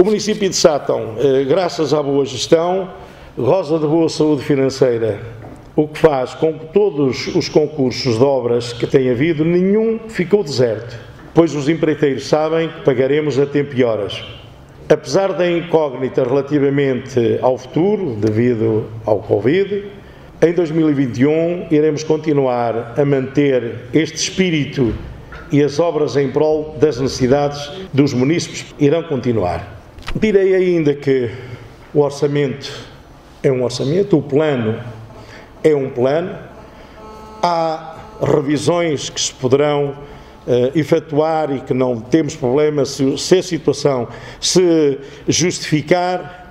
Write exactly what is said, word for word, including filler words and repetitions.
O município de Sátão, graças à boa gestão, goza de boa saúde financeira, o que faz com que todos os concursos de obras que tem havido, nenhum ficou deserto, pois os empreiteiros sabem que pagaremos a tempo e horas. Apesar da incógnita relativamente ao futuro, devido ao Covid, em dois mil e vinte e um iremos continuar a manter este espírito e as obras em prol das necessidades dos munícipes irão continuar. Direi ainda que o orçamento é um orçamento, o plano é um plano, há revisões que se poderão Uh, efetuar e que não temos problema se, se a situação se justificar,